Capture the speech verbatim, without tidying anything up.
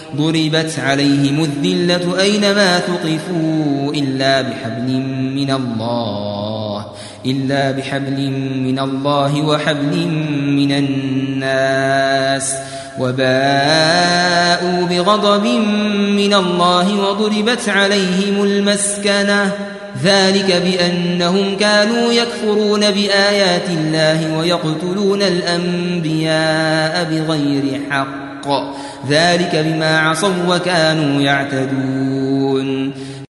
ضربت عليهم الذلة أينما ثقفوا إلا بحبل من الله إلا بحبل من الله وحبل من الناس وباءوا بغضب من الله وضربت عليهم المسكنة ذلك بأنهم كانوا يكفرون بآيات الله ويقتلون الأنبياء بغير حق ذلك بما عصوا وكانوا يعتدون